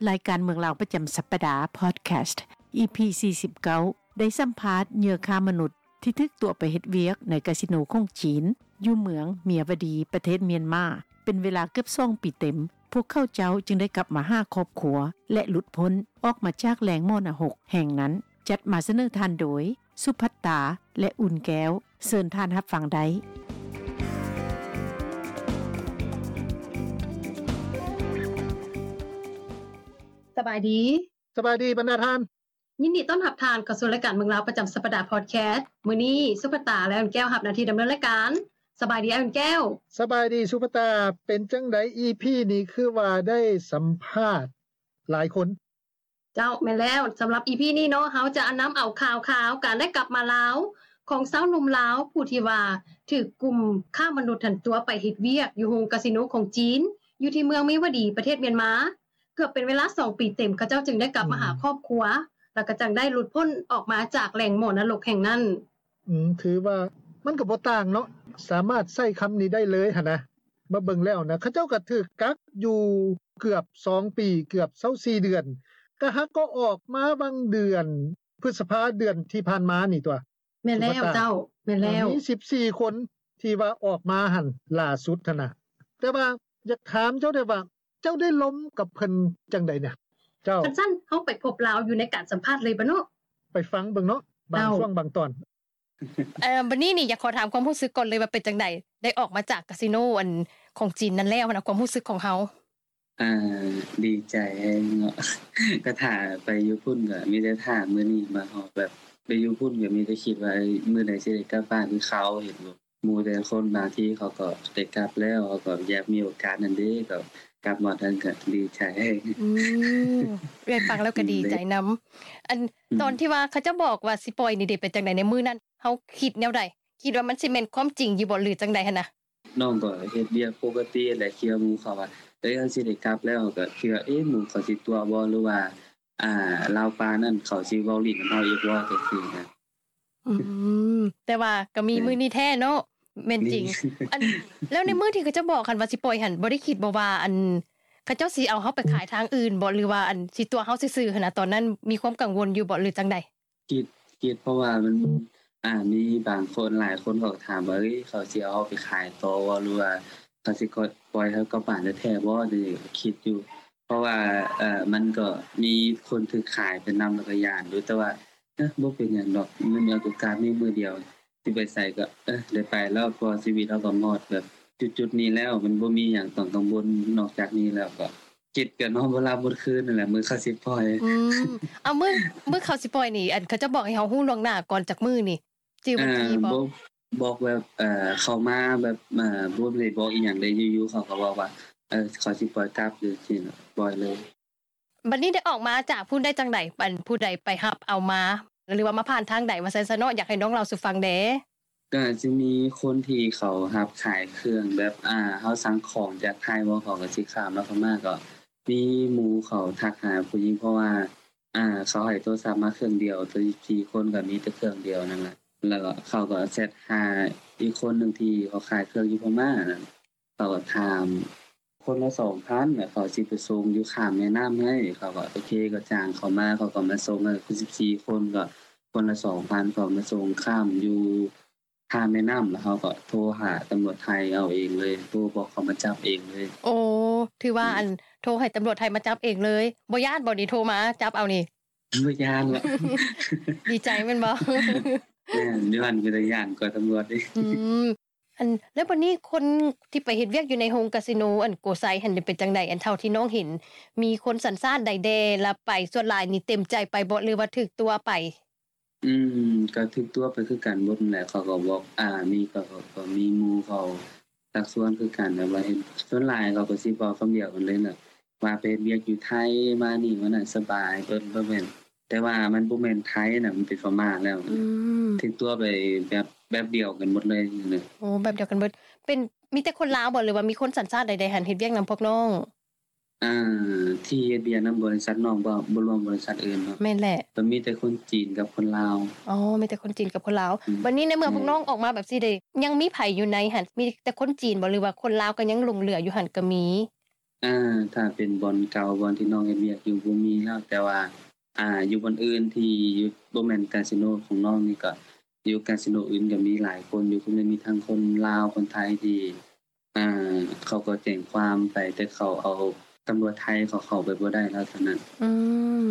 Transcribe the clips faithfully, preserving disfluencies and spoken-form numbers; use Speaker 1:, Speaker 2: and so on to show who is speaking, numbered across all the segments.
Speaker 1: รายการเมืองลาวประจำสัปดาห์พอดแคสต์ อี พี สี่สิบเก้า ได้สัมภาษณ์เหยื่อค้ามนุษย์ที่ถูกตัวไปเฮ็ดเวียกในคาสิโนของจีนอยู่เมืองเมียวดีประเทศเมียนมาเป็นเวลาเกือบสองปีเต็มพวกเขาเจ้าจึงได้กลับมาหาครอบครัวและหลุดพ้นออกมาจากแหล่งมรดกแห่งนั้นจัดมาเสนอทานโดยสุภัตตาและอุ่นแก้วเชิญทานรับฟังได้
Speaker 2: สบายดี
Speaker 3: สบายดีบรรดาท่าน
Speaker 2: ยินดีต้อนรับทานเข้าสู่รายการเมืองลาวประจำสัปดาห์พอดแคสต์มื้อนี้สุภัตตาและอุ่นแก้วรับหน้าที่ดำเนินรายการสบายดีอุ่นแก้ว
Speaker 3: สบายดีสุภัตตาเป็นจังได๋ อี พี นี้คือว่าได้สัมภาษณ์หลายคน
Speaker 2: เจ้าแม่นแล้วสำหรับ อี พี นี้เนาะเฮาจะนําเอาข่าวๆการได้กลับมาลาวของสาวหนุ่มลาวผู้ที่ว่าถูกกลุ่มค้ามนุษย์หั่นตัวไปเฮ็ดเวียกอยู่โรงคาสิโนของจีนอยู่ที่เมืองมีวดีประเทศเมียนมาเกือบเป็นเวลาสองปีเต็มเขาเจ้าจึงได้กลับมาหาครอบครัวแล้วก็จังได้หลุดพ้นออกมาจากแหล่งมรดกแห่งนั้น
Speaker 3: อืมถือว่ามันก็บ่ต่างเนาะสามารถใช้คํานี้ได้เลยหั่นนะมาเบิ่งแล้วนะเขาเจ้าก็ถูกกักอยู่เกือบสองปีเกือบยี่สิบสี่เดือนก็ฮักก็ออกมาบางเดือนพฤษภาเดือนที่ผ่านมานี่ตัว
Speaker 2: แม่นแล้วเจ้าแม่นแล้ว
Speaker 3: มีสิบสี่คนที่ว่าออกมาหั่นล่าสุดหั่นน่ะแต่ว่าอยากถามเจ้าได้ว่าเจ้าได้ล้มกับเพิ่นจังได๋เนี่ยเจ้า
Speaker 2: คันซั่นเฮาไปพบลาวอยู่ในการสัมภาษณ์เลยบ่เนาะ
Speaker 3: ไปฟังเบิ่งเนาะบางช่วงบางตอน
Speaker 4: เอ่อบัดนี้นี่อยากขอถามความรู้สึกก่อนเลยว่าเป็นจังได๋ได้ออกมาจากคาสิโนอันของจีนนั่นแล้วนะความรู้สึกของเฮา
Speaker 5: อ่าดีใจเนาะก็ถ้าไปอยู่พุ่นก็มีแต่ถามมื้อนี้มาฮอดแบบไปอยู่พุ่นก็มีแต่คิดว่ามื้อใดสิได้กลับบ้านคือเขาเห็นบ่หมู่แต่คนบางทีเขาก็ได้กลับแล้วเขาก็อยากมีโอกาสนั้นเด้ก็กลับมาทันก็ดีใจ
Speaker 4: อืมเรียนฟังแล้วก็ดีใจนําอันตอนที่ว่าเขาจะบอกว่าสิปล่อยนี่ได้เป็นจังได๋ในมื้อนั้นเฮาคิดแนวใดคิดว่ามันสิแม่นความจริงอยู่บ่หรือจังได๋หั่นน่ะ
Speaker 5: น้องก็เฮ็ดเวียกปกติแหละคิดว่าหมู่เขาว่าเอ้ยเฮาสิได้กลับแล้วก็คิดว่าเอ๊ะหมู่เขาสิตัวบ่หรือว่าอ่าลาวปานั้นเขาสิเว้าลิ้นกับเฮาอีกบ่จังซี่นะ
Speaker 4: อืมแต่ว่าก็มีมื้อนี้แท้เนาะแม่นจริงอันแล้วในมื้อที่เขาจะบอกคั่นว่าสิปล่อยหั่นบ่ได้คิดบ่ว่าอันเขาเจ้าสิเอาเฮาไปขายทางอื่นบ่หรือว่าอันสิตัวเฮาซื่อๆหั่นน่ะตอนนั้นมีความกังวลอยู่บ่หรือจังได๋
Speaker 5: คิดคิดเพราะว่ามันอ่ามีบางคนหลายคนก็ถามว่าเอ้ยเขาสิเอาไปขายต่อบ่หรือว่าเขาสิปล่อยเฮากับบ้านแท้ๆบ่นี่คิดอยู่เพราะว่าเอ่อมันก็มีคนถูกขายไปนำแล้วก็ย่านอยู่แต่ว่าเอ๊ะบ่เป็นหยังดอกมันมีโอกาสมีมื้อเดียวสิไปใส่ก็เอ๊ะได้ไปแล้วพอชีวิตเราก็หมดแบบจุดๆนี้แล้วมันบ่มีหยังต้องกังวลนอกจากนี้แล้วก็คิดก็นอนบ่หลับบ่คืนนั่นแหละมื้อเขาสิปล่อย
Speaker 4: อืมเอามื้อมื้อเขาสิปล่อยนี่อันเขาจะบอกให้เฮาฮู้ล่วงหน้าก่อนจากมื้อนี่จื้อวันที่บ่
Speaker 5: บอกแบบเอ่อเข้ามาแบบเอ่อบ่ได้บอกอีหยังเลยอยู่ๆเขาก็บอกว่าเออเขาสิปล่อยกลับหรือสิปล่อยเลย
Speaker 4: บัดนี้ได้ออกมาจากผู้ใดจังได๋อันผู้ใดไปรับเอามาหรือว่ามาผ่านทางใดว่าซั่นซะเนาะอยากให้น้องเล่าสู่ฟังแหน่
Speaker 5: ก็สิมีคนที่เขารับขายเครื่องแบบอ่าเฮาสั่งของจากไทยบ่เขาก็สิข้ามแล้วเข้ามาก็มีหมู่เขาทักหาผู้หญิงเพราะว่าอ่าเขาให้โทรศัพท์มาเครื่องเดียวแต่อีกสี่คนก็มีแต่เครื่องเดียวนั่นแหละแล้วก็เขาก็แชทหาอีกคนนึงที่เขาขายเครื่องอยู่พม่านั่นเขาก็ถามคนละ สองพัน แล้วเขาสิไปส่งอยู่ข้ามแม่น้ำให้เขาก็โอเคก็จ้างเขามาเขาก็มาส่งให้คือสิบสี่คนก็คนละ สองพัน เขามาส่งข้ามอยู่ข้ามแม่น้ำแล้วเขาก็โทรหาตำรวจไทยเอาเองเลยโทรบอกเขามาจับเองเลย
Speaker 4: โอ้ถือว่าอันโทรให้ตำรวจไทยมาจับเองเลยบ่ย้านบ่นี่โทรมาจับเอานี่
Speaker 5: บ่ย้านล่ะ
Speaker 4: ดีใจแม่นบ่
Speaker 5: แม่นย้านคือย้านกว่าตำรวจดิ
Speaker 4: อืมอันแล้วบัดนี้คนที่ไปเฮ็ดเวียกอยู่ในโรงคาสิโนอันโกไซหั่นเป็นจังได๋อันเท่าที่น้องเห็นมีคนสัญชาติใดแดละไปส่วนหลายนี่เต็มใจไปบ่หรือว่าถึกตัวไป
Speaker 5: อืมก็ถึกตัวไปคือกันบ่นั่นแหละเขาก็บอกอ่ามีก็ก็มีหมู่เขาตักส่วนคือกันแบบว่าส่วนหลายเขาก็สิบอกคำเดียวกันเลยน่ะว่าไปเวียกอยู่ไทยมานี่มันน่ะสบายเบิดบ่แม่นแต่ว่ามันบ่แม่นไทยน่ะมันเป็นพม่าแล้ว
Speaker 4: อืม
Speaker 5: ถึกตัวไปแบบแบบเดียวกันหมดเลยนี่
Speaker 4: โอ้แบบเดียวกันเบิดเป็นมีแต่คนลาวบ่หรือว่ามีคนสัญชาติใดๆหั่นเฮ็ดเวียกนําพวกน้อง
Speaker 5: อ่าที่เฮ็ดเวียกนําบริษัทน้องบ่บ่รวมบริษัทอื่นเนาะ
Speaker 4: แม่นแหละ
Speaker 5: ก็มีแต่คนจีนกับคนลาว
Speaker 4: อ๋อมีแต่คนจีนกับคนลาววันนี้ในเมื่อพวกน้องออกมาแบบซี่ได้ยังมีไผอยู่ในหั่นมีแต่คนจีนบ่หรือว่าคนลาวก็ยังหลงเหลืออยู่หั่นก็มี
Speaker 5: อ่าถ้าเป็นบ่อนเก่าบ่อนที่น้องเฮ็ดเวียกอยู่บ่มีแล้วแต่ว่าอ่าอยู่บ่อนอื่นที่อยู่บ่แม่นคาสิโนของน้องนี่ก็อยู่คาสิโนอื่นก็มีหลายคนอยู่คือมีทั้งคนลาวคนไทยที่อ่าเขาก็แจ้งความไปแต่เขาเอาตำรวจไทยเขาเข้าไปบ่ได้แล้วเท่านั้น
Speaker 4: อืม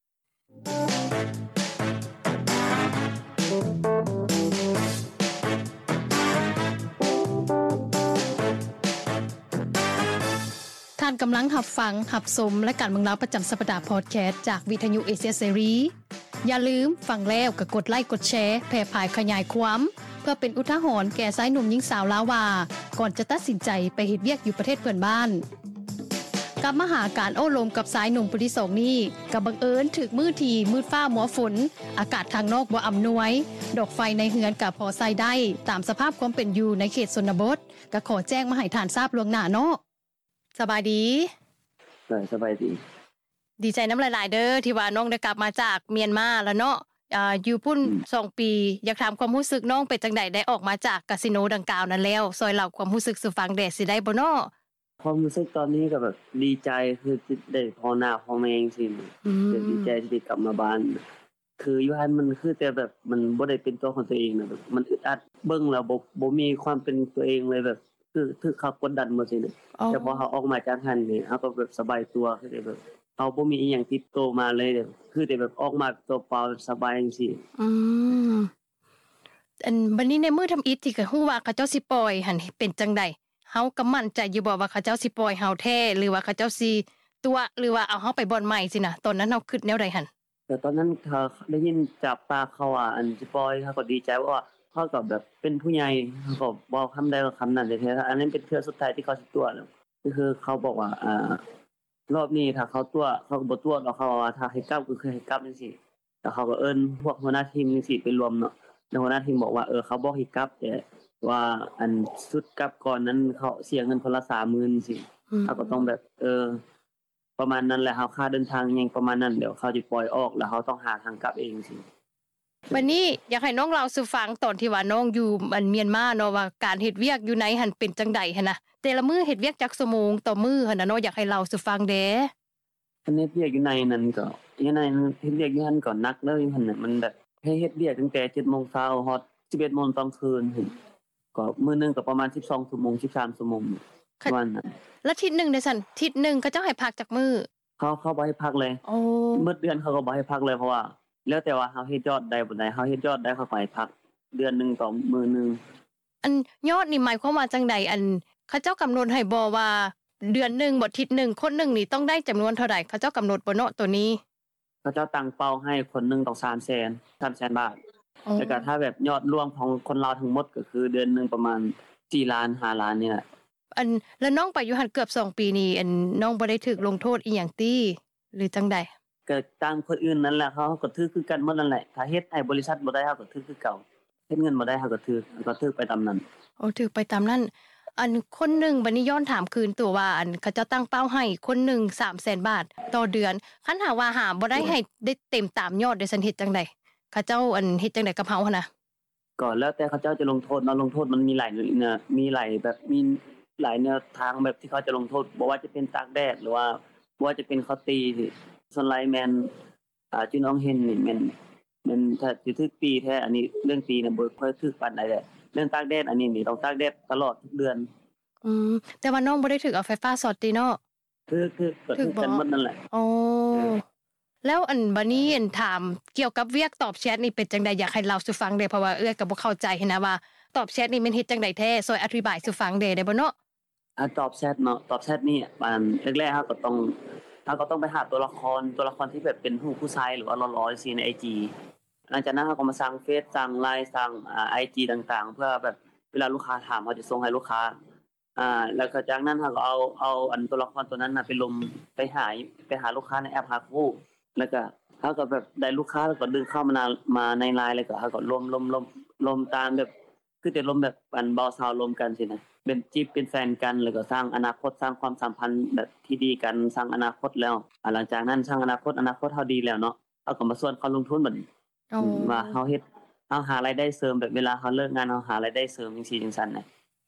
Speaker 4: ท่านกำลังรับฟังรับชมและการเมืองราวประจำสัปดาห์พอดแคสต์จากวิทยุเอเชียเสรีอย่าลืมฟังแล้วก็กดไลค์กดแชร์แพร่ภายขยายความเพื่อเป็นอุทาหรณ์แก่ชายหนุ่มหญิงสาวลาวว่าก่อนจะตัดสินใจไปเฮ็ดเวียกอยู่ประเทศเพื่อนบ้านกลับมาหาการโอ้ลมกับชายหนุ่มผู้ที่สองนี้ก็บังเอิญถึกมื้อที่มืดฟ้ามัวฝนอากาศทางนอกบ่อำนวยดอกไฟในเฮือนก็พอใช้ได้ตามสภาพความเป็นอยู่ในเขตชนบทก็ขอแจ้งมาให้ท่านทราบล่วงหน้าเนาะสบายดี
Speaker 5: ได้สบายดี
Speaker 4: ดีใจน้ำหลายๆเด้อที่ว่าน้องได้กลับมาจากเมียนมาแล้วเนาะอ่าอยู่พุ่นสองปีอยากถามความรู้สึกน้องเป็นจังได๋ได้ออกมาจากคาสิโนดังกล่าวนั้นแล้วซอยเล่าความรู้สึกสู่ฟังได้สิได้บ่เนาะ
Speaker 6: ความรู้สึกตอนนี้ก็แบบดีใจคือได้พ่อหน้าพ่อแม่จังซี่ก็ดีใจที่ได้กลับมาบ้านคืออยู่หั่นมันคือแต่แบบมันบ่ได้เป็นตัวของตัวเองน่ะแบบมันอึดอัดเบิ่งแล้วบ่บ่มีความเป็นตัวเองเลยแบบคือคือเขากดดันบ่ซี่น่ะแต่พอเฮาออกมาจากหั่นนี่เฮาก็แบบสบายตัวคือได้แบบเฮาบ่มีอีหยังติดโตมาเลยคือได้แบบออกมาตัวเปล่าสบายจังซี่
Speaker 4: อืมอันบัดนี้ในมื้อทำอิฐที่ก็ฮู้ว่าเขาเจ้าสิปล่อยหั่นเป็นจังได๋เฮาก็มั่นใจอยู่บ่ว่าเขาเจ้าสิปล่อยเฮาแท้หรือว่าเขาเจ้าสิตัวหรือว่าเอาเฮาไปบ่อนใหม่สินะตอนนั้นเฮาคิดแนวใดหั่น
Speaker 6: แต่ตอนนั้นถ้าได้ยินจากปากเขาว่าอันสิปล่อยเฮาก็ดีใจว่าเขาก็แบบเป็นผู้ใหญ่เขาก็บอกคำใดก็คำนั้นแท้ๆอันนั้นเป็นเทื่อสุดท้ายที่เขาสิตัวแล้วคือเขาบอกว่าอ่ารอบนี้ถ้าเขาตัวเขาก็บ่ตัวแล้วเขาว่าถ้าให้กลับก็คือให้กลับจังซี่แล้วเขาก็เอิ้นพวกหัวหน้าทีมจังซี่ไปรวมเนาะแล้วหัวหน้าทีมบอกว่าเออเขาบอกให้กลับแต่ว่าอันสุดกลับก่อนนั้นเขาเสียเงินคนละ สามหมื่น สิเขาก็ต้องแบบเออประมาณนั้นแหละเฮาค่าเดินทางยังประมาณนั้นเดี๋ยวเขาสิปล่อยออกแล้วเขาต้องหาทางกลับเองสิ
Speaker 4: บัดนี้อยากให้น้องเล่าสู่ฟังตอนที่ว่าน้องอยู่อันเมียนมาเนาะว่าการเฮ็ดเวียกอยู่ไหนหั่นเป็นจังได๋หั่นน่ะแต่ละมื้อเฮ็ดเวียกจักชั่วโมงต่อมื้อหั่นน่ะเนาะอยากให้เล่าสู่ฟังแด้
Speaker 6: อันนี้เวียกอยู่ในนั้นก็อยู่ในเฮ็ดเวียกอยู่หั่นก็หนักเลยหั่นน่ะมันแบบให้เฮ็ดเวียกตั้งแต่ เจ็ดโมง เช้าฮอด สิบเอ็ดโมง ตอนคืนก็มื้อนึงก็ประมาณสิบสองชั่วโมงสิบสามชั่วโมงวันนั้น
Speaker 4: แล้วทิศนึงได้ซั่นทิศนึงเขาเจ้าให้พักจักมื้อ
Speaker 6: เขาเขาบ่ให้พักเลย
Speaker 4: โอ้
Speaker 6: มื้อเดือนเขาก็บ่ให้พักเลยเพราะว่าแล้วแต่ว่าเฮาเฮ็ดยอดได้บ่ได้เฮาเฮ็ดยอดได้เขาก็ให้พักเดือนนึงต่อมื้อนึง
Speaker 4: อันยอดนี่หมายความว่าจังได๋อันเขาเจ้ากำหนดให้บ่ว่าเดือนนึงบ่ทิศนึงคนนึงนี่ต้องได้จํานวนเท่าใดเขาเจ้ากำหนดบ่เนาะตัวนี้
Speaker 6: เขาเจ้าตั้งเป้าให้คนนึงต้อง สามแสน สามแสน บาทแล้วก็ถ้าแบบยอดรวมของคนลาวทั้งหมดก็คือเดือนนึงประมาณสี่ล้านห้าล้านนี่แหละ
Speaker 4: อันแล้วน้องไปอยู่หั่นเกือบสองปีนี่อันน้องบ่ได้ถูกลงโทษอีหยังติหรือจังได๋
Speaker 6: ก็ตามคนอื่นนั่นแหละเขาก็ถือคือกันหมดนั่นแหละถ้าเฮ็ดให้บริษัทบ่ได้เฮาก็ถือคือเก่าเฮ็ดเงินบ่ได้เฮาก็ถือก็ถือไปตามนั้น
Speaker 4: โอ้ถือไปตามนั้นอันคนนึงบัดนี้ย้อนถามคืนตัวว่าอันเขาจะตั้งเป้าให้คนนึง สามแสน บาทต่อเดือนคันหาว่าหาบ่ได้ให้ได้เต็มตามยอดได้ซั่นเฮ็ดจังได๋เขาเจ้าอันเฮ็ดจังได๋กับเฮาหั่นน่ะ
Speaker 6: ก็แล้วแต่เขาเจ้าจะลงโทษเนาะลงโทษมันมีหลายเนี่ยมีหลายแบบมีหลายแนวทางแบบที่เขาจะลงโทษบ่ว่าจะเป็นตากแดดหรือว่าบ่ว่าจะเป็นเขาตีส่วนไลแมนอ่าที่น้องเห็นนี่แม่นแม่นถ้าสิถึกปีแท้อันนี้เรื่องปีน่ะบ่ค่อยถึกปานใดแหละเรื่องตากแดดอันนี้นี่ต้องตากแดดตลอดทุกเดือน
Speaker 4: อืมแต่ว่าน้องบ่ได้ถูกเอาไฟฟ้าช็อตติเนาะ
Speaker 6: คือคือก็ถูกกันหมดนั่นแหละ
Speaker 4: อ๋อแล้วอันบัดนี้อันถามเกี่ยวกับเวียกตอบแชทนี่เป็นจังได๋อยากให้เล่าสู่ฟังได้เพราะว่าเอื้อก็บ่เข้าใจหันนะว่าตอบแชทนี่มันเฮ็ดจังได๋แท้ช่วยอธิบายสู่ฟังได้ได้บ่เนาะ
Speaker 6: อ่าตอบแชทเนาะตอบแชทนี่มันแรกๆเฮาก็ต้องเฮาก็ต้องไปหาตัวละครตัวละครที่แบบเป็นรูปผู้ชายหรือว่าหล่อๆจังซี่ใน ไอ จี หลังจากนั้นเฮาก็มาสร้างเฟซสร้าง ไลน์ สร้างอ่า ไอ จี ต่างๆเพื่อแบบเวลาลูกค้าถามเฮาจะส่งให้ลูกค้าอ่าแล้วก็จากนั้นเฮาก็เอาเอาอันตัวละครตัวนั้นน่ะไปลงไปหาไปหาลูกค้าในแอปหาคู่แล้วก็เฮาก็แบบได้ลูกค้าแล้วก็ดึงเข้ามามาใน ไลน์ แล้วก็เฮาก็ลมๆๆลมตามแบบคือจะลมแบบอันบ่าวสาวลมกันสินะเป็นจีบเป็นแฟนกันแล้วก็สร้างอนาคตสร้างความสัมพันธ์แบบที่ดีกันสร้างอนาคตแล้วอ่าหลังจากนั้นสร้างอนาคตอนาคตเฮาดีแล้วเนาะเฮาก็มาส่วนเขาลงทุนบัดนี้ว่าเฮาเฮ็ดเฮาหารายได้เสริมแบบเวลาเฮาเลิกงานเฮาหารายได้เสริมจังซี่จังซั่นน่ะ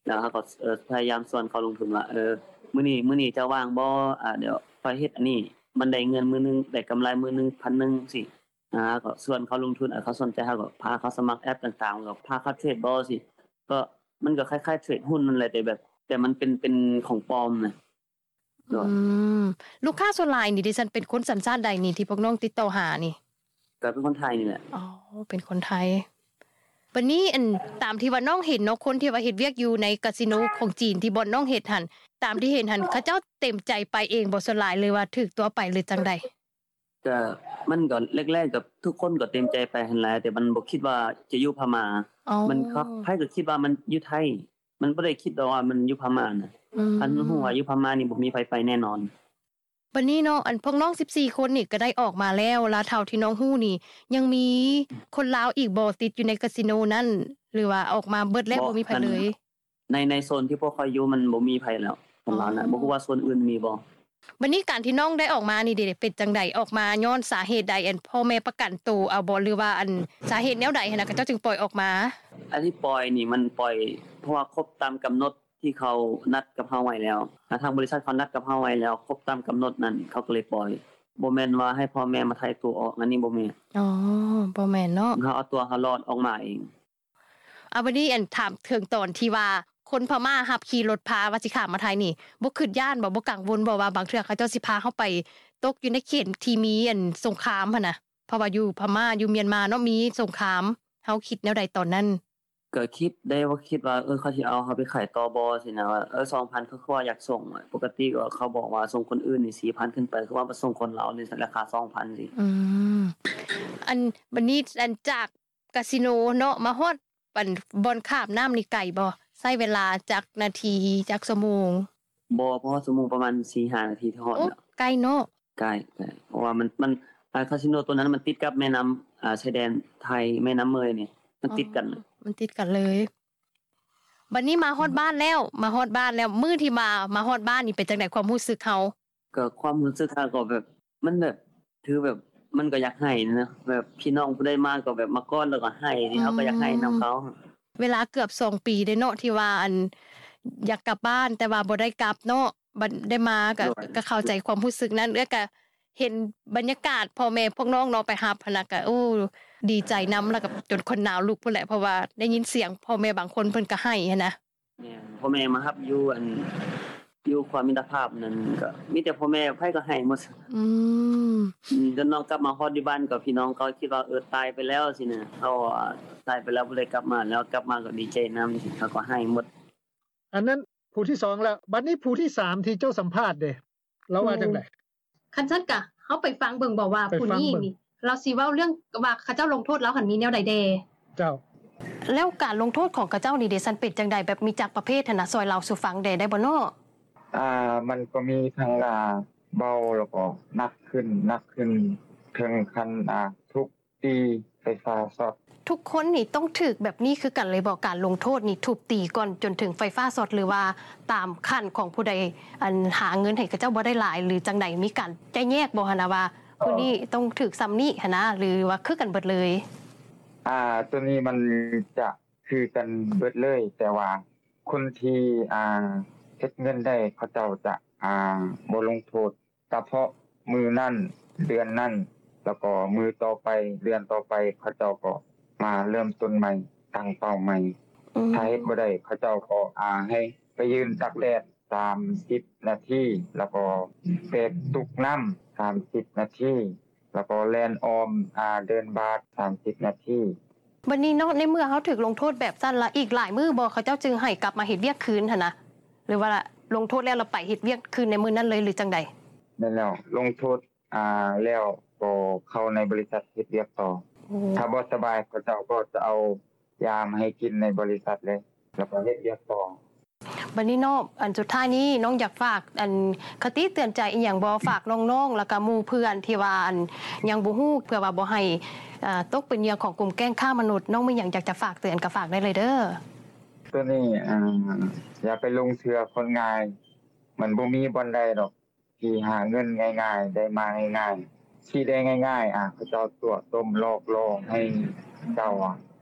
Speaker 6: แล้วเฮาก็เอ่อพยายามชวนเขาลงทุนว่าเออมื้อนี้มื้อนี้เจ้าว่างบ่อ่าเดี๋ยวค่อยเฮ็ดอันนี้มันได้เงินมื้อนึงได้กำไรมื้อนึง หนึ่งพัน จังซี่อ่าก็ชวนเขาลงทุนอ่าเขาสนใจเฮาก็พาเขาสมัครแอปต่างๆก็พาเขาเทรดบ่สิก็มันก็คล้ายๆเทรดหุ้นนั่นแหละแต่แบบแต่มันเป็นเป็นของปลอมน่ะ
Speaker 4: อืมลูกค้าส่วนหลายนี่ดิฉันเป็นคนสัญชาติใดนี่ที่พวกน้องติดต่อหานี่
Speaker 6: ก็เป็นคนไทยนี่แหละ
Speaker 4: อ๋อเป็นคนไทยบัดนี้อันตามที่ว่าน้องเห็นเนาะคนที่ว่าเฮ็ดเวียกอยู่ในคาสิโนของจีนที่บ่อนน้องเฮ็ดหั่นตามที่เห็นหั่นเขาเจ้าเต็มใจไปเองบ่ส่วนหลายเลยว่าถูกตัวไปหรือจังได๋
Speaker 6: ก็มันก็แรกๆก็ทุกคนก็เต็มใจไปหั่นแหละแต่มันบ่คิดว่าจะอยู่พม่ามันเขาไผก็คิดว่ามันอยู่ไทยมันบ่ได้คิดว่ามันอยู่พม่าน่ะคันฮู้ว่าอยู่พม่านี่บ่มีไผไปแน่นอน
Speaker 4: บัดนี้เนาะอันพวกน้องสิบสี่คนนี่ก็ได้ออกมาแล้วลาเท่าที่น้องฮู้นี่ยังมีคนลาวอีกบ่ติดอยู่ในคาสิโนนั้นหรือว่าออกมาเบิดแล้วบ่มีไผเลย
Speaker 6: ในในโซนที่พวกเขาอยู่มันบ่มีไผแล้วคนลาวน่ะบ่ฮู้ว่าโซนอื่นมีบ่
Speaker 4: บัดนี้การที่น้องได้ออกมานี่ได้เป็นจังได๋ออกมาย้อนสาเหตุใดอันพ่อแม่ประกันตัวเอาบ่หรือว่าอันสาเหตุแนวใดหั่นน่ะเขาเจ้าจึงปล่อยออกมา
Speaker 6: อันที่ปล่อยนี่มันปล่อยเพราะว่าครบตามกำหนดที่เขานัดกับเฮาไว้แล้วทางบริษัทเขานัดกับเฮาไว้แล้วครบตามกำหนดนั้นเขาก็เลยปล่อยบ่แม่นว่าให้พ่อแม่มาไถ่ตัวออกอันนี้บ่แม่น
Speaker 4: อ๋อบ่แม่นเนาะ
Speaker 6: เขาเอาตัวเขารอดออกมาเอง
Speaker 4: อ่ะบัดนี้อันถามถึงตอนที่ว่าคนพม่ารับขี่รถพาว่าสิข้ามมาไทยนี่บ่คิดย้านบ่บ่กังวลบ่ว่าบางเทื่อเขาเจ้าสิพาเฮาไปตกอยู่ในเขตที่มีอันสงครามหั่นน่ะเพราะว่าอยู่พม่าอยู่เมียนมาเนาะมีสงครามเฮาคิดแนวใดตอนนั้น
Speaker 6: ก็คิดได้ว่าคิดว่าเออเขาสิเอาเฮาไปขายต่อบ่สินะว่าเออ สองพัน คือเขาอยากส่งปกติก็เขาบอกว่าส่งคนอื่นนี่ สี่พัน ขึ้นไปคือว่าบ่ส่งคนลาวนี่ราคา สองพัน สิ
Speaker 4: อืมอันบัดนี้อันจากคาสิโนเนาะมาฮอดอันบ่อนคาบน้ำนี่ไกลบ่ใช้เวลาจักนาทีจักชั่วโมง
Speaker 6: บ่เพราะว่าชั่วโมงประมาณ สี่ห้า นาทีเท่านั้น
Speaker 4: แล้วไกลเนาะ
Speaker 6: ไกลๆเพราะว่ามันมันคาสิโนตัวนั้นมันติดกับแม่น้ำอ่าชายแดนไทยแม่น้ำเมยนี่มันติดกัน
Speaker 4: มันติดกันเลยบัดนี้มาฮอดบ้านแล้วมาฮอดบ้านแล้วมื้อที่มามาฮอดบ้านนี่เป็นจังได๋ความรู้สึกเฮา
Speaker 6: ก็ความรู้สึกเฮาก็แบบมันแบบถือแบบมันก็อยากให้นะแบบพี่น้องผู้ใดมาก็แบบมาก้อนแล้วก็ให้นี่เฮาก็อยากให้นำเขา
Speaker 4: เวลาเกือบสองปีได้เนาะที่ว่าอันอยากกลับบ้านแต่ว่าบ่ได้กลับเนาะบัดได้มาก็ก็เข้าใจความรู้สึกนั้นแล้วก็เห็นบรรยากาศพ่อแม่พวกน้องเนาะไปรับหั่นน่ะก็โอ้ดีใจนำแล้วก็จนคนหนาวลุกพุ่นแหละเพราะว่าได้ยินเสียงพ่อแม่บางคนเพิ่นก็ให้หันนะ
Speaker 6: แม่พ่อแม่มารับอยู่อันอยู่ความมิตรภาพนั้นก็มีแต่พ่อแม่ไผก็ให้หมดอืมจนน้องกลับมาฮอดอยู่บ้านก็พี่น้องก็คิดว่าเออตายไปแล้วสินะเฮาตายไปแล้วบ่ได้กลับมาแล้วกลับมาก็ดีใจนำสิเขาก็ให้หมด
Speaker 3: อันนั้นผู้ที่สองแล้วบัดนี้ผู้ที่สามที่เจ้าสัมภาษณ์เด้เราว่าจังได๋
Speaker 2: คันซั่นกะเฮาไปฟังเบิ่งบ่ว่าผู้นี้นี่เราสิเว้าเรื่องว่าเขาเจ้าลงโทษแล้วหั่นมีแนวใดแด
Speaker 3: เจ้า
Speaker 4: แล้วการลงโทษของเขาเจ้านี่เดซันเป็นจังได๋แบบมีจักประเภทหั่นน่ะซอยเราสู่ฟังได้ได้บ่เนาะ
Speaker 7: อ่ามันก็มีทั้งอ่าเบาแล้วก็หนักขึ้นหนักขึ้นถึงขั้นอ่าทุกตีไฟฟ้าช็อต
Speaker 4: ทุกคนนี่ต้องถูกแบบนี้คือกันเลยบ่การลงโทษนี่ทุบตีก่อนจนถึงไฟฟ้าช็อตหรือว่าตามขั้นของผู้ใดอันหาเงินให้เขาเจ้าบ่ได้หลายหรือจังได๋มีการแยกบ่หั่นน่ะว่าผู้นี้ต้องถูกซ้ำนี้หั่นนะหรือว่าคือกันเบิดเลย
Speaker 7: อ่าตัวนี้มันจะคือกันเบิดเลยแต่ว่าคนที่อ่าเฮ็ดเงินได้เขาเจ้าจะอ่าบ่ลงโทษเฉพาะมือนั้นเดือนนั้นแล้วก็มือต่อไปเดือนต่อไปเขาเจ้าก็มาเริ่มต้นใหม่ตั้งเป้าใหม่ถ้าเฮ็ดบ่ได้เขาเจ้าก็อ่าให้ไปยืนตากแดดสามสิบนาทีแล้วก็เปียกตุกน้ำสามสิบนาทีแล้วก็แล่นออมอ่าเดินบาสสามสิบนาที
Speaker 4: บัดนี้เนาะในเมื่อเฮาถูกลงโทษแบบซั่นละอีกหลายมื้อบ่เขาเจ้าจึงให้กลับมาเฮ็ดเวียกคืนหั่นนะหรือว่าลงโทษแล้วเราไปเฮ็ดเวียกคืนในมื้อนั้นเลยหรือจังได๋
Speaker 7: แม่นแล้วลงโทษอ่าแล้วก็เข้าในบริษัทเฮ็ดเวียกต่อถ้าบ่สบายเขาเจ้าก็จะเอายามาให้กินในบริษัทเลยแล้วก็เฮ็ดเวียกต่อ
Speaker 4: บัดนี้เนาะอันสุดท้ายนี้น้องอยากฝากอันคติเตือนใจอีหยังบ่ฝากน้องๆแล้วก็หมู่เพื่อนที่ว่าอันยังบ่ฮู้เพื่อว่าบ่ให้อ่าตกเป็นเหยื่อของกลุ่มแก๊งค้ามนุษย์น้องมีหยังอยากจะฝากเตือนก็ฝากได้เลยเด้อ
Speaker 7: ตัวนี้อ่าอย่าไปลงเชื่อคนง่ายมันบ่มีบ่อนใดดอกที่หาเงินง่ายๆได้มาง่ายๆที่ได้ง่ายๆอ่ะเขาเจ้าตัวต้มลอกล่อให้เจ้าอ่ะ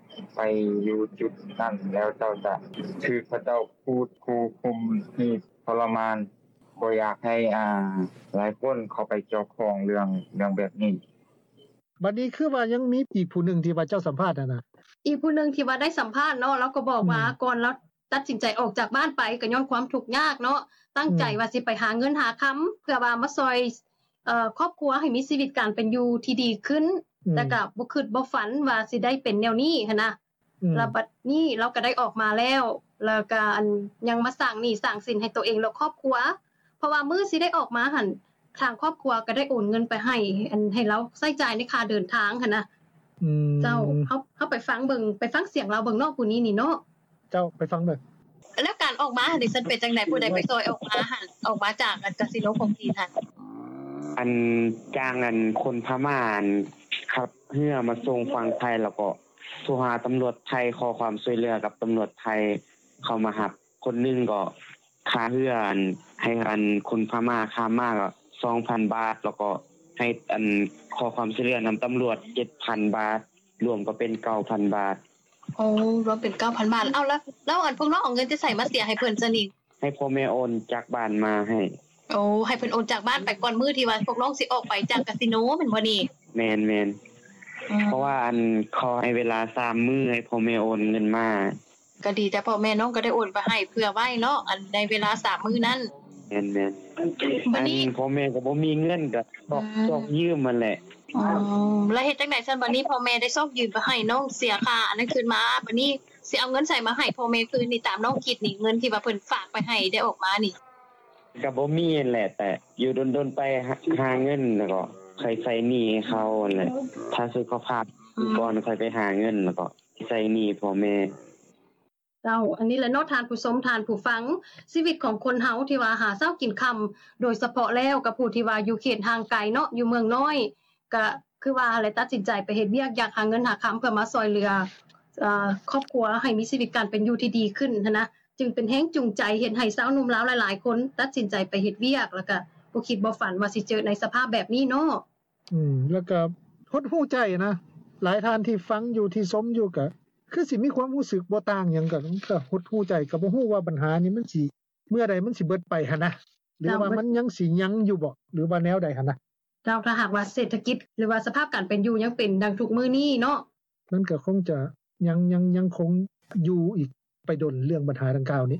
Speaker 7: ไปอยู่จุดนั้นแล้วเจ้าจะถูกพระเจ้าพูดคูคุมที่ทรมานบ่อยากให้อ่าหลายคนเข้าไปเกี่ยวข้องเรื่องเรื่องแบบนี้
Speaker 3: บัดนี้คือว่ายังมีอีกผู้หนึ่งที่ว่าเจ้าสัมภาษณ์น่ะนะ
Speaker 2: อีกผู้นึงที่ว่าได้สัมภาษณ์เนาะแล้วก็บอกว่าก่อนแล้วตัดสินใจออกจากบ้านไปก็ย้อนความทุกข์ยากเนาะตั้งใจว่าสิไปหาเงินหาค้ำเพื่อว่ามาซอยเอ่อครอบครัวให้มีชีวิตการเป็นอยู่ที่ดีขึ้นแต่ก็บ่คิดบ่ฝันว่าสิได้เป็นแนวนี้หันนะแล้วบัดนี้เราก็ได้ออกมาแล้วแล้วก็อันยังมาสร้างหนี้สร้างสินให้ตัวเองและครอบครัวเพราะว่ามื้อสิได้ออกมาหั่นทางครอบครัวก็ได้โอนเงินไปให้อันให้เราใช้จ่ายในค่าเดินทางหั่นนะอืมเจ้าเฮาเฮาไปฟังเบิ่งไปฟังเสียงเราเบิ่งเนาะผู้นี้นี่เนาะ
Speaker 3: เจ้าไปฟังเบิ่ง
Speaker 4: แล้วการออกมาหั่นนี่ซั่นเป็นจังได๋ผู้ใดไปซอยออกมาหั่นออกมาจากอันคาสิโนของจีนหั่น
Speaker 8: อันจ้างอันคนพม่าครับเพื่อมาส่งฝั่งไทยแล้วก็โทรหาตำรวจไทยขอความช่วยเหลือกับตำรวจไทยเข้ามารับคนนึงก็ค่าเรืออันให้อันคนพม่าค่ามาก็ สองพัน บาทแล้วก็ให้อันขอความช่วยเหลือนำตำรวจ เจ็ดพัน บาทรวมก็เป็น เก้าพัน บาท
Speaker 4: โอ้รวมเป็น เก้าพัน บาทเอ้าแล้วแล้วอันพวกน้องเอาเงินจะใส่มาเสียให้เพิ่นซะนี่
Speaker 8: ให้พ่อแม่โอนจากบ้านมาให้
Speaker 4: โอ้ให้เพิ่นโอนจากบ้านไปก่อนมื้อที่ว่าพวกน้องสิออกไปจากคาสิโนแม่นบ่นี่
Speaker 8: แม่นๆเพราะว่าอันขอให้เวลาสามมื้อให้พ่อแม่โอนเงินมา
Speaker 4: ก็ดีแต่พ่อแม่น้องก็ได้โอนไปให้เพื่อไว้เนาะอันในเวลาสามมื้อนั้น
Speaker 8: แม่นๆอันพ่อแม่ก็บ่มีเงินก็ต้องซอกยืมมันแหละ
Speaker 4: อ๋อแล้วเฮ็ดจังได๋ซั่นบัดนี้พ่อแม่ได้ซอกยืมไปให้น้องเสียค่าอันนั้นคืนมาบัดนี้สิเอาเงินใส่มาให้พ่อแม่คืนนี่ตามน้องคิดนี่เงินที่ว่าเพิ่นฝากไปให้ได้ออกมานี่
Speaker 8: ก็บ่มีนั่นแหละแต่อยู่ดนๆไปหาเงินแล้วก็ค่อยใช้หนี้ให้เขานั่นแหละถ้าสุขภาพก่อนค่อยไปหาเงินแล้วก็ใช้หนี้พ่อแม่
Speaker 2: เจ้าอันนี้แหละเนาะทานผู้ชมทานผู้ฟังชีวิตของคนเฮาที่ว่าหาเช้ากินค่ำโดยเฉพาะแล้วกับผู้ที่ว่าอยู่เขตห่างไกลเนาะอยู่เมืองน้อยก็คือว่าอะไรตัดสินใจไปเฮ็ดเวียกอยากหาเงินหาค้ำเพื่อมาช่วยเหลือเอ่อครอบครัวให้มีชีวิตการเป็นอยู่ที่ดีขึ้นหันนะจึงเป็นแรงจูงใจเฮ็ดให้สาวหนุ่มลาวหลายๆคนตัดสินใจไปเฮ็ดเวียกแล้วก็บ่คิดบ่ฝันว่าสิเจอในสภาพแบบนี้เนาะ
Speaker 3: อืมแล้วก็หดหู่ใจนะหลายท่านที่ฟังอยู่ที่ชมอยู่ก็คือสิมีความรู้สึกบ่ต่างหยังกันก็หดหู่ใจก็บ่ฮู้ว่าปัญหานี้มันสิเมื่อใดมันสิเบิดไปหั่นนะหรือว่ามันยังสิยังอยู่บ่หรือว่าแนวใดหั่นนะ
Speaker 2: เจ้าถ้าหากว่าเศรษฐกิจหรือว่าสภาพการเป็นอยู่ยังเป็นดังทุกมื้อนี้เนาะ
Speaker 3: มันก็คงจะยังยังยังคงอยู่อีกไปดนเรื่องปัญหาดังกล่าวนี้